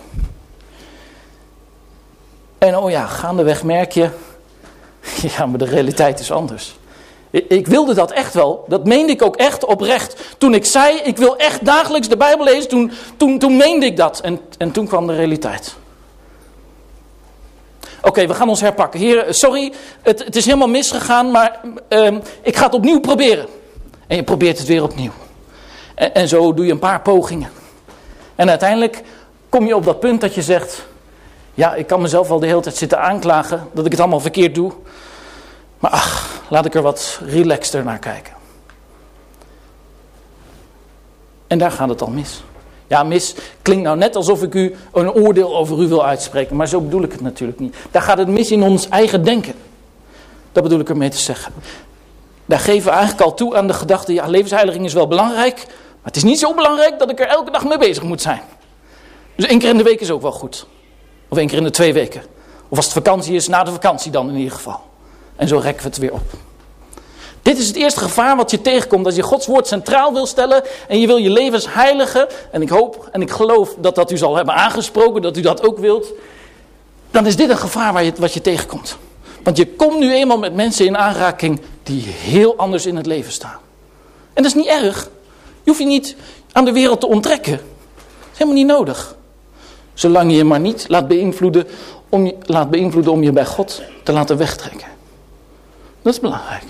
S1: En gaandeweg merk je, ja, maar de realiteit is anders. Ik wilde dat echt wel, dat meende ik ook echt oprecht. Toen ik zei, ik wil echt dagelijks de Bijbel lezen, toen meende ik dat. En toen kwam de realiteit. Oké, we gaan ons herpakken. Heer, sorry, het is helemaal misgegaan, maar ik ga het opnieuw proberen. En je probeert het weer opnieuw. En zo doe je een paar pogingen. En uiteindelijk kom je op dat punt dat je zegt, ja, ik kan mezelf wel de hele tijd zitten aanklagen dat ik het allemaal verkeerd doe. Maar laat ik er wat relaxter naar kijken. En daar gaat het al mis. Ja, mis klinkt nou net alsof ik u een oordeel over u wil uitspreken. Maar zo bedoel ik het natuurlijk niet. Daar gaat het mis in ons eigen denken. Dat bedoel ik ermee te zeggen. Daar geven we eigenlijk al toe aan de gedachte, ja, levensheiliging is wel belangrijk. Maar het is niet zo belangrijk dat ik er elke dag mee bezig moet zijn. Dus 1 keer in de week is ook wel goed. Of 1 keer in de 2 weken. Of als het vakantie is, na de vakantie dan in ieder geval. En zo rekken we het weer op. Dit is het eerste gevaar wat je tegenkomt. Als je Gods woord centraal wil stellen en je wil je levens heiligen. En ik hoop en ik geloof dat u zal hebben aangesproken, dat u dat ook wilt. Dan is dit een gevaar wat je tegenkomt. Want je komt nu eenmaal met mensen in aanraking die heel anders in het leven staan. En dat is niet erg. Je hoeft je niet aan de wereld te onttrekken. Dat is helemaal niet nodig. Zolang je je maar niet laat beïnvloeden om je bij God te laten wegtrekken. Dat is belangrijk.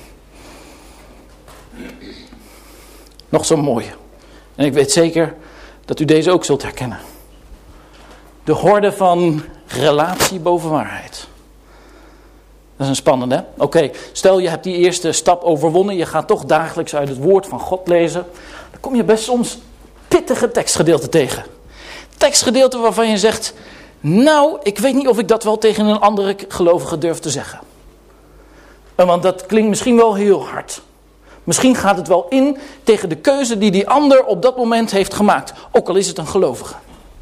S1: Nog zo'n mooie. En ik weet zeker dat u deze ook zult herkennen. De horde van relatie boven waarheid. Dat is een spannende, hè? Oké, stel je hebt die eerste stap overwonnen. Je gaat toch dagelijks uit het woord van God lezen. Dan kom je best soms pittige tekstgedeelten tegen. Tekstgedeelten waarvan je zegt, nou, ik weet niet of ik dat wel tegen een andere gelovige durf te zeggen. Want dat klinkt misschien wel heel hard. Misschien gaat het wel in tegen de keuze die ander op dat moment heeft gemaakt. Ook al is het een gelovige.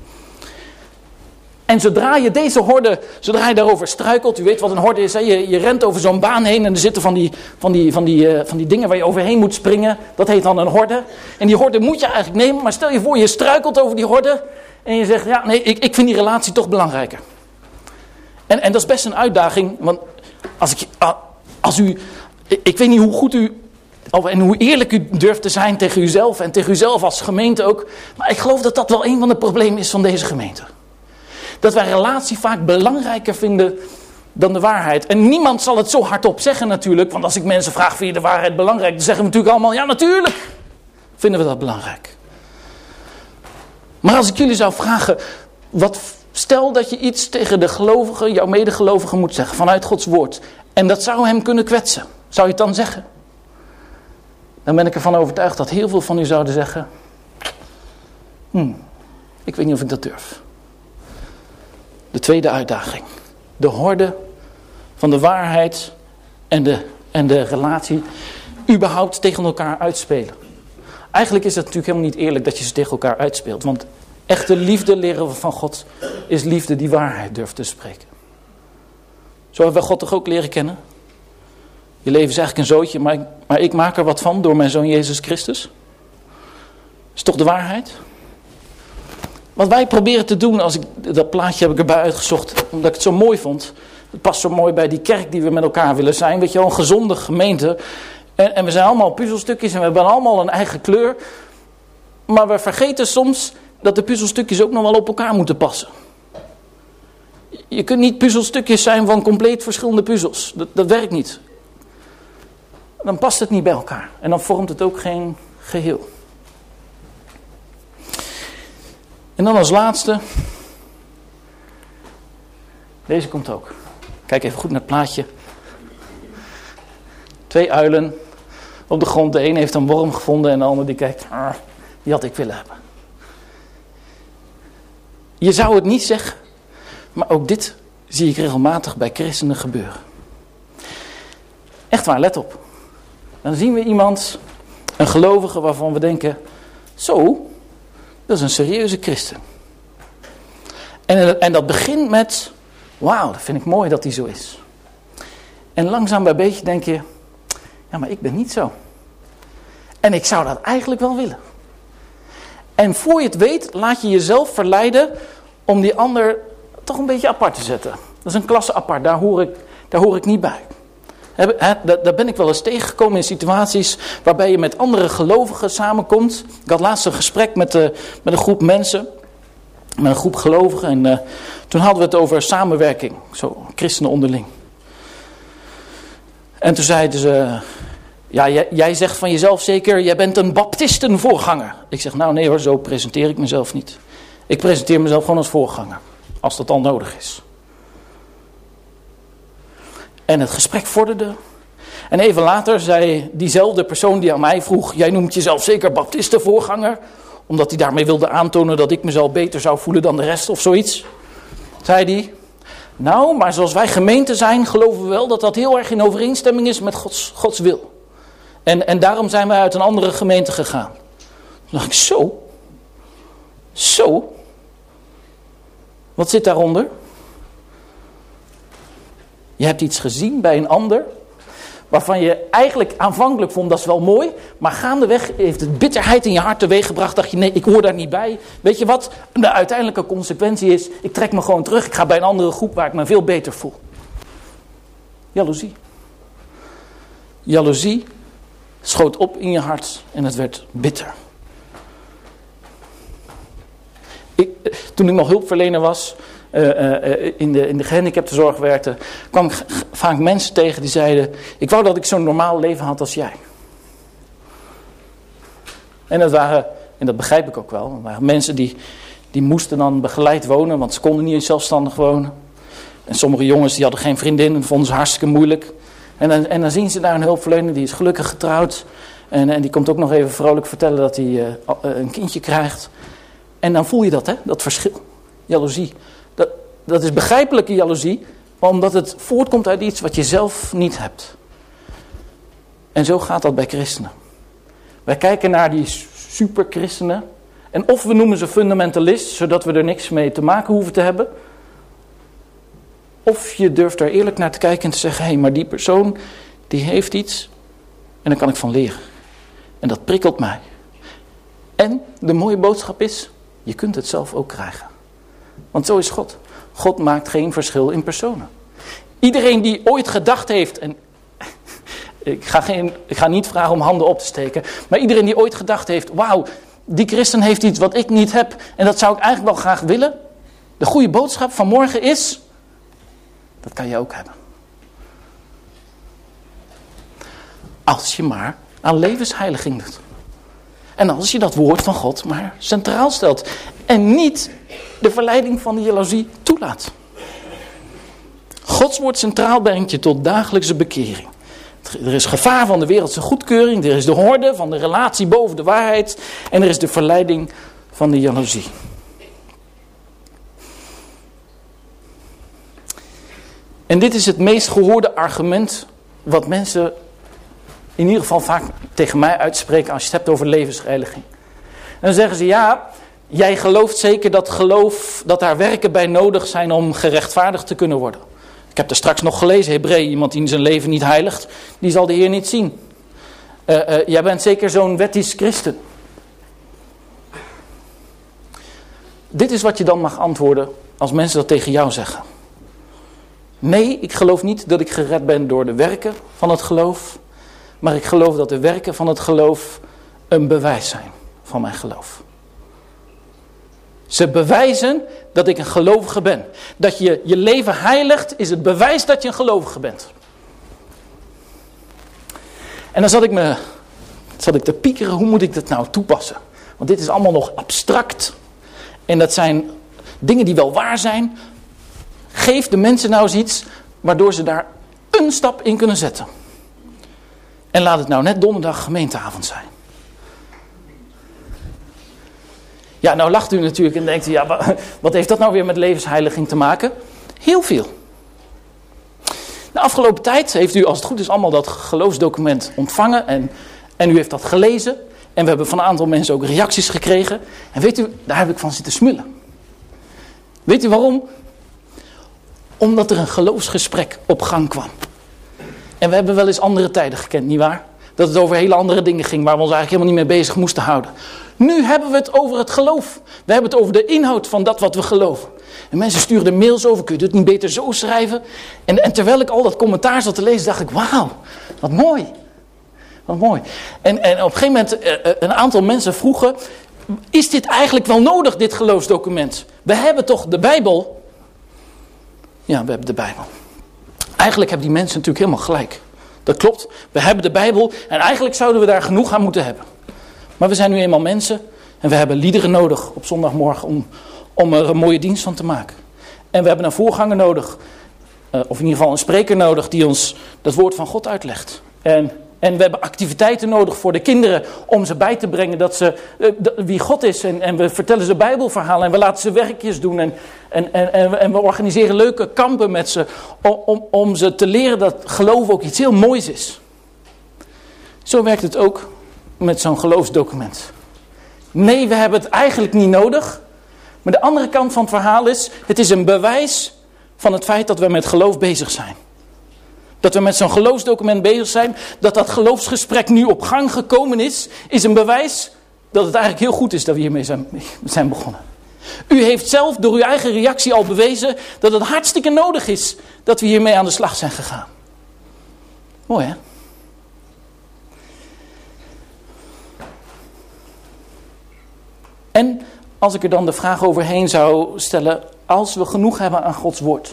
S1: En zodra je daarover struikelt, u weet wat een horde is. Hè? Je rent over zo'n baan heen en er zitten van die dingen waar je overheen moet springen. Dat heet dan een horde. En die horde moet je eigenlijk nemen. Maar stel je voor, je struikelt over die horde. En je zegt, ja nee, ik vind die relatie toch belangrijker. En dat is best een uitdaging. Want ik weet niet hoe goed u, en hoe eerlijk u durft te zijn tegen uzelf. En tegen uzelf als gemeente ook. Maar ik geloof dat dat wel een van de problemen is van deze gemeente. Dat wij relatie vaak belangrijker vinden dan de waarheid. En niemand zal het zo hardop zeggen natuurlijk. Want als ik mensen vraag, vind je de waarheid belangrijk? Dan zeggen we natuurlijk allemaal, ja natuurlijk. vinden we dat belangrijk. Maar als ik jullie zou vragen, stel dat je iets tegen de gelovigen, jouw medegelovigen moet zeggen vanuit Gods woord. En dat zou hem kunnen kwetsen. Zou je het dan zeggen? Dan ben ik ervan overtuigd dat heel veel van u zouden zeggen, ik weet niet of ik dat durf. De tweede uitdaging. De horde van de waarheid en de relatie überhaupt tegen elkaar uitspelen. Eigenlijk is het natuurlijk helemaal niet eerlijk dat je ze tegen elkaar uitspeelt. Want echte liefde, leren we van God, is liefde die waarheid durft te spreken. Zo hebben we God toch ook leren kennen? Je leven is eigenlijk een zootje, maar ik maak er wat van door mijn zoon Jezus Christus. Is toch de waarheid? Wat wij proberen te doen, dat plaatje heb ik erbij uitgezocht, omdat ik het zo mooi vond. Het past zo mooi bij die kerk die we met elkaar willen zijn. Weet je wel, een gezonde gemeente. En we zijn allemaal puzzelstukjes en we hebben allemaal een eigen kleur. Maar we vergeten soms dat de puzzelstukjes ook nog wel op elkaar moeten passen. Je kunt niet puzzelstukjes zijn van compleet verschillende puzzels. Dat werkt niet. Dan past het niet bij elkaar. En dan vormt het ook geen geheel. En dan als laatste. Deze komt ook. Kijk even goed naar het plaatje. 2 uilen op de grond. De een heeft een worm gevonden en de ander die kijkt. Die had ik willen hebben. Je zou het niet zeggen. Maar ook dit zie ik regelmatig bij christenen gebeuren. Echt waar, let op. Dan zien we iemand, een gelovige waarvan we denken, zo, dat is een serieuze christen. En dat begint met, wauw, dat vind ik mooi dat hij zo is. En langzaam bij beetje denk je, ja, maar ik ben niet zo. En ik zou dat eigenlijk wel willen. En voor je het weet, laat je jezelf verleiden om die ander toch een beetje apart te zetten. Dat is een klasse apart, daar hoor ik niet bij. Daar ben ik wel eens tegengekomen in situaties waarbij je met andere gelovigen samenkomt. Ik had laatst een gesprek met een groep mensen, met een groep gelovigen. En toen hadden we het over samenwerking, zo christenen onderling. En toen zeiden ze, ja, jij zegt van jezelf zeker, jij bent een baptistenvoorganger. Ik zeg, nou nee hoor, zo presenteer ik mezelf niet. Ik presenteer mezelf gewoon als voorganger, als dat al nodig is. En het gesprek vorderde. En even later zei diezelfde persoon die aan mij vroeg, jij noemt jezelf zeker baptistenvoorganger, omdat hij daarmee wilde aantonen dat ik mezelf beter zou voelen dan de rest of zoiets. Zei hij, nou, maar zoals wij gemeente zijn, geloven we wel dat dat heel erg in overeenstemming is met Gods wil. En daarom zijn wij uit een andere gemeente gegaan. Toen dacht ik, zo, wat zit daaronder? Je hebt iets gezien bij een ander, waarvan je eigenlijk aanvankelijk vond, dat is wel mooi, maar gaandeweg heeft het bitterheid in je hart teweeggebracht. Dacht je, nee, ik hoor daar niet bij. Weet je wat? De uiteindelijke consequentie is, ik trek me gewoon terug. Ik ga bij een andere groep waar ik me veel beter voel. Jaloezie. Jaloezie schoot op in je hart en het werd bitter. Toen ik nog hulpverlener was, in de gehandicaptenzorg werkte, kwam ik vaak mensen tegen die zeiden, ik wou dat ik zo'n normaal leven had als jij. En dat begrijp ik ook wel, dat waren mensen die moesten dan begeleid wonen, want ze konden niet zelfstandig wonen. En sommige jongens die hadden geen vriendin en vonden ze hartstikke moeilijk. En dan zien ze daar een hulpverlener, die is gelukkig getrouwd. En die komt ook nog even vrolijk vertellen dat hij een kindje krijgt. En dan voel je dat, hè? Dat verschil. Jaloezie. Dat is begrijpelijke jaloezie, omdat het voortkomt uit iets wat je zelf niet hebt. En zo gaat dat bij christenen. Wij kijken naar die superchristenen. En of we noemen ze fundamentalist, zodat we er niks mee te maken hoeven te hebben. Of je durft er eerlijk naar te kijken en te zeggen, hé, maar die persoon, die heeft iets. En daar kan ik van leren. En dat prikkelt mij. En de mooie boodschap is, je kunt het zelf ook krijgen. Want zo is God. God maakt geen verschil in personen. Iedereen die ooit gedacht heeft, en ik ga niet vragen om handen op te steken, maar iedereen die ooit gedacht heeft, wauw, die christen heeft iets wat ik niet heb en dat zou ik eigenlijk wel graag willen. De goede boodschap van morgen is, dat kan je ook hebben. Als je maar aan levensheiliging doet. En als je dat woord van God maar centraal stelt. En niet de verleiding van de jaloezie toelaat. Gods woord centraal brengt je tot dagelijkse bekering. Er is gevaar van de wereldse goedkeuring. Er is de horde van de relatie boven de waarheid. En er is de verleiding van de jaloezie. En dit is het meest gehoorde argument wat mensen in ieder geval vaak tegen mij uitspreken als je het hebt over levensheiliging. En dan zeggen ze, ja, jij gelooft zeker dat daar werken bij nodig zijn om gerechtvaardigd te kunnen worden. Ik heb er straks nog gelezen, Hebreeën, iemand die zijn leven niet heiligt, die zal de Heer niet zien. Jij bent zeker zo'n wettisch christen. Dit is wat je dan mag antwoorden als mensen dat tegen jou zeggen. Nee, ik geloof niet dat ik gered ben door de werken van het geloof. Maar ik geloof dat de werken van het geloof een bewijs zijn van mijn geloof. Ze bewijzen dat ik een gelovige ben. Dat je je leven heiligt is het bewijs dat je een gelovige bent. En dan zat ik te piekeren, hoe moet ik dat nou toepassen? Want dit is allemaal nog abstract. En dat zijn dingen die wel waar zijn. Geef de mensen nou eens iets waardoor ze daar een stap in kunnen zetten. En laat het nou net donderdag gemeenteavond zijn. Ja, nou lacht u natuurlijk en denkt u, ja, wat heeft dat nou weer met levensheiliging te maken? Heel veel. De afgelopen tijd heeft u, als het goed is, allemaal dat geloofsdocument ontvangen en u heeft dat gelezen. En we hebben van een aantal mensen ook reacties gekregen. En weet u, daar heb ik van zitten smullen. Weet u waarom? Omdat er een geloofsgesprek op gang kwam. En we hebben wel eens andere tijden gekend, nietwaar? Dat het over hele andere dingen ging waar we ons eigenlijk helemaal niet mee bezig moesten houden. Nu hebben we het over het geloof. We hebben het over de inhoud van dat wat we geloven. En mensen stuurden mails over, kun je het niet beter zo schrijven? En terwijl ik al dat commentaar zat te lezen, dacht ik, wauw, wat mooi. Wat mooi. En op een gegeven moment, een aantal mensen vroegen, is dit eigenlijk wel nodig, dit geloofsdocument? We hebben toch de Bijbel? Ja, we hebben de Bijbel. Eigenlijk hebben die mensen natuurlijk helemaal gelijk. Dat klopt, we hebben de Bijbel en eigenlijk zouden we daar genoeg aan moeten hebben. Maar we zijn nu eenmaal mensen en we hebben liederen nodig op zondagmorgen om er een mooie dienst van te maken. En we hebben een voorganger nodig, of in ieder geval een spreker nodig die ons dat woord van God uitlegt. En we hebben activiteiten nodig voor de kinderen om ze bij te brengen dat ze wie God is. En we vertellen ze Bijbelverhalen en we laten ze werkjes doen. En we organiseren leuke kampen met ze om ze te leren dat geloof ook iets heel moois is. Zo werkt het ook met zo'n geloofsdocument. Nee, we hebben het eigenlijk niet nodig. Maar de andere kant van het verhaal is, het is een bewijs van het feit dat we met geloof bezig zijn. Dat we met zo'n geloofsdocument bezig zijn, dat dat geloofsgesprek nu op gang gekomen is een bewijs dat het eigenlijk heel goed is dat we hiermee zijn begonnen. U heeft zelf door uw eigen reactie al bewezen dat het hartstikke nodig is dat we hiermee aan de slag zijn gegaan. Mooi hè? En als ik er dan de vraag overheen zou stellen, als we genoeg hebben aan Gods woord.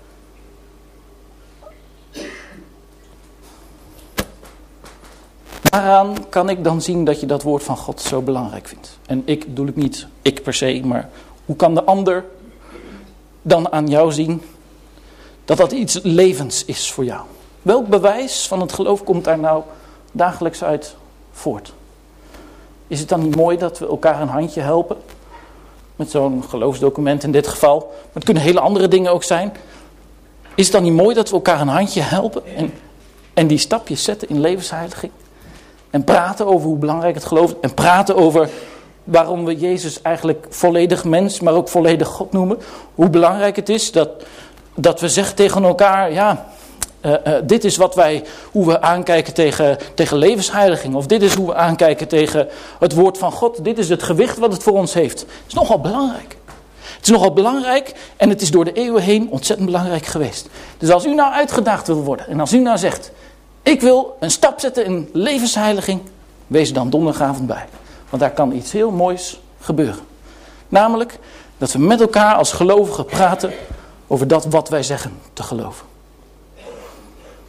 S1: Waaraan kan ik dan zien dat je dat woord van God zo belangrijk vindt? En ik bedoel ik niet ik per se, maar hoe kan de ander dan aan jou zien dat dat iets levens is voor jou? Welk bewijs van het geloof komt daar nou dagelijks uit voort? Is het dan niet mooi dat we elkaar een handje helpen? Met zo'n geloofsdocument in dit geval. Maar het kunnen hele andere dingen ook zijn. Is het dan niet mooi dat we elkaar een handje helpen? En die stapjes zetten in levensheiliging? En praten over hoe belangrijk het geloof is. En praten over waarom we Jezus eigenlijk volledig mens, maar ook volledig God noemen. Hoe belangrijk het is dat we zeggen tegen elkaar, ja, dit is hoe we aankijken tegen levensheiliging. Of dit is hoe we aankijken tegen het woord van God. Dit is het gewicht wat het voor ons heeft. Het is nogal belangrijk. Het is nogal belangrijk en het is door de eeuwen heen ontzettend belangrijk geweest. Dus als u nou uitgedaagd wil worden en als u nou zegt, ik wil een stap zetten in levensheiliging, wees er dan donderdagavond bij. Want daar kan iets heel moois gebeuren. Namelijk dat we met elkaar als gelovigen praten over dat wat wij zeggen te geloven.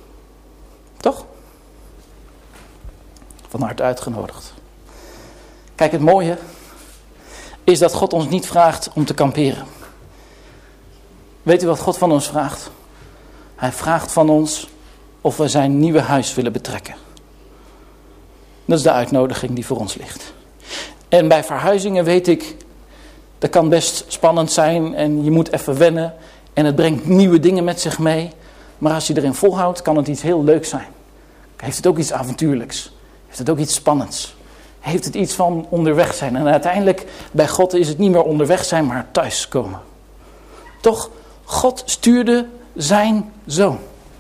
S1: Toch? Van harte uitgenodigd. Kijk, het mooie is dat God ons niet vraagt om te kamperen. Weet u wat God van ons vraagt? Hij vraagt van ons of we zijn nieuwe huis willen betrekken. Dat is de uitnodiging die voor ons ligt. En bij verhuizingen weet ik, dat kan best spannend zijn en je moet even wennen. En het brengt nieuwe dingen met zich mee. Maar als je erin volhoudt, kan het iets heel leuks zijn. Heeft het ook iets avontuurlijks. Heeft het ook iets spannends. Heeft het iets van onderweg zijn. En uiteindelijk bij God is het niet meer onderweg zijn, maar thuiskomen. Toch, God stuurde zijn zoon.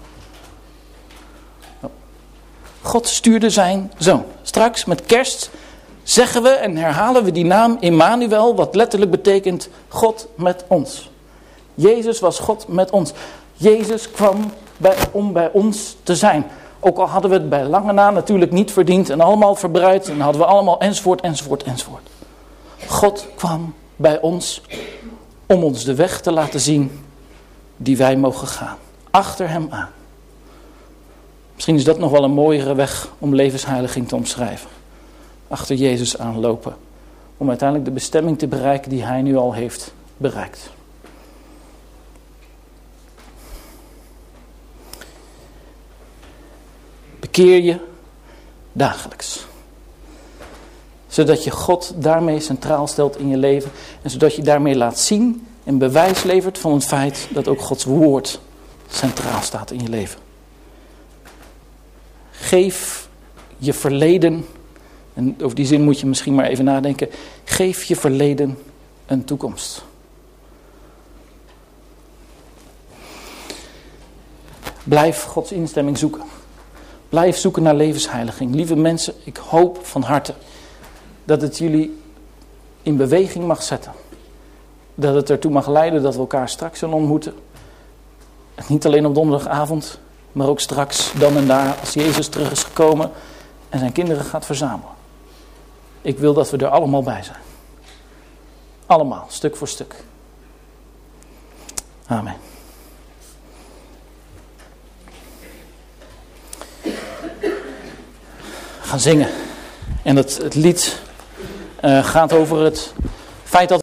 S1: God stuurde zijn zoon. Straks met kerst zeggen we en herhalen we die naam Immanuel, wat letterlijk betekent God met ons. Jezus was God met ons. Jezus kwam om bij ons te zijn. Ook al hadden we het bij lange na natuurlijk niet verdiend en allemaal verbruikt en hadden we allemaal enzovoort, enzovoort, enzovoort. God kwam bij ons om ons de weg te laten zien die wij mogen gaan. Achter hem aan. Misschien is dat nog wel een mooiere weg om levensheiliging te omschrijven. Achter Jezus aanlopen. Om uiteindelijk de bestemming te bereiken die hij nu al heeft bereikt. Bekeer je dagelijks. Zodat je God daarmee centraal stelt in je leven. En zodat je daarmee laat zien en bewijs levert van het feit dat ook Gods woord centraal staat in je leven. Geef je verleden, en over die zin moet je misschien maar even nadenken. Geef je verleden een toekomst. Blijf Gods instemming zoeken. Blijf zoeken naar levensheiliging. Lieve mensen, ik hoop van harte dat het jullie in beweging mag zetten. Dat het ertoe mag leiden dat we elkaar straks zullen ontmoeten. En niet alleen op donderdagavond, maar ook straks, dan en daar, als Jezus terug is gekomen en zijn kinderen gaat verzamelen. Ik wil dat we er allemaal bij zijn. Allemaal, stuk voor stuk. Amen. We gaan zingen. En het lied gaat over het feit dat